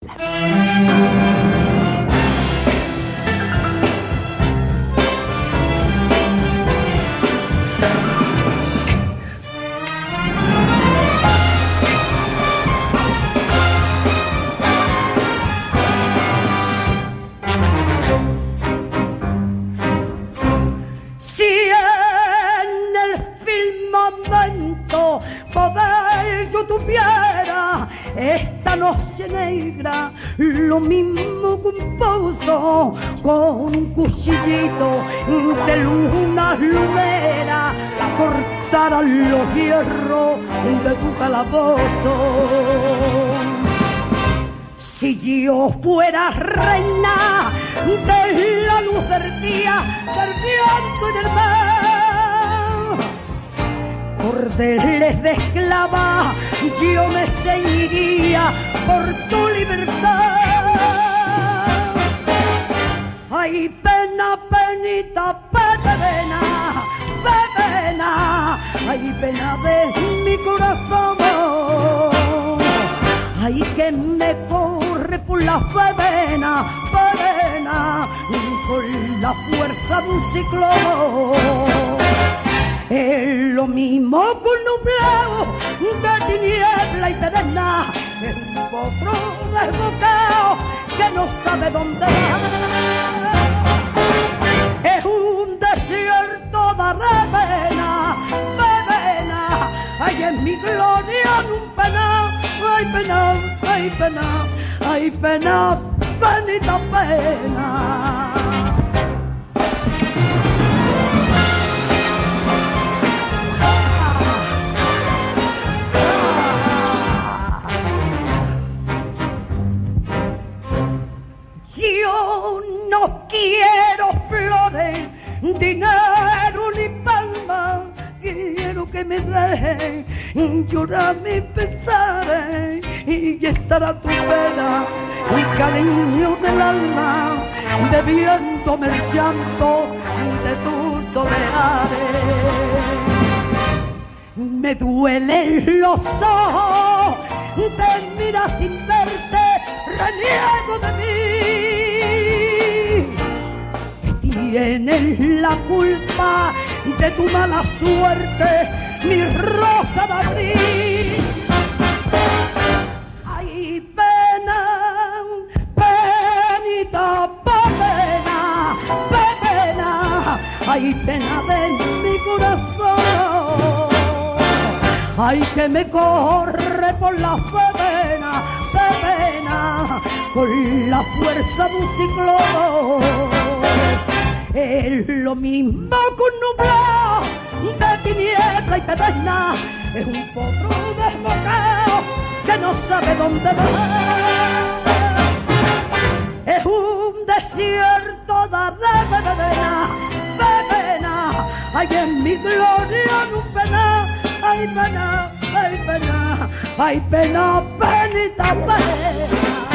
Esta noche negra, lo mismo que un pozo, con un cuchillito de luna lunera, cortara los hierros de tu calabozo. Si yo fuera reina de la luz del día, del viento y del mar, cordeles de esclava yo me ceñiría por tu libertad. Ay, pena, penita, pena, pena, ay, pena de mi corazón. Ay, que me corre por la pena, pena, con la fuerza de un ciclón. Es lo mismo que un nublado de tiniebla y pedena, es un potro desbocado que no sabe dónde va. Es un desierto de pena, pena, ay, en mi gloria en un pena, ay, pena, ay, pena, ay, pena, penita, pena. Yo no quiero flores, dinero ni palmas, quiero que me dejen llorar mis pesares y estar a tu vera, el cariño del alma, bebiéndome el llanto de tus soledades. Me duelen los ojos, te miras sin verte, reniego de mí. Tienes la culpa de tu mala suerte, mi rosa de abril. Ay, pena, penita, pena, pena, ay, pena de mi corazón. Ay, que me corre por la pena, pena, con la fuerza de un ciclón. Es lo mismo que un nublado de tiniebla y pena, es un potro desbocado que no sabe dónde va. Es un desierto de pena, pena, ay, en mi gloria en un pena, ay, pena, ay, pena, ay, pena, penita, pena.